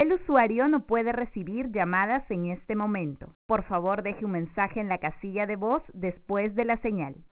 El usuario no puede recibir llamadas en este momento. Por favor, deje un mensaje en la casilla de voz después de la señal.